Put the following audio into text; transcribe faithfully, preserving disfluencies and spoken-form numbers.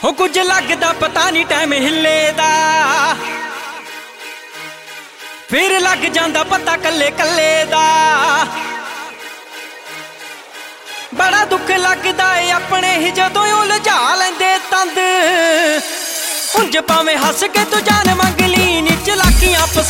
हो कुछ लगदा पता नहीं टाइम हिले दा, फिर लग जांदा पता कल्ले कल्ले दा। बड़ा दुख लगदा है अपने ही जदों उलझा लैंदे तंद। उंज भावें हस के तू जान मंग ली नी चलाकियां पसंद।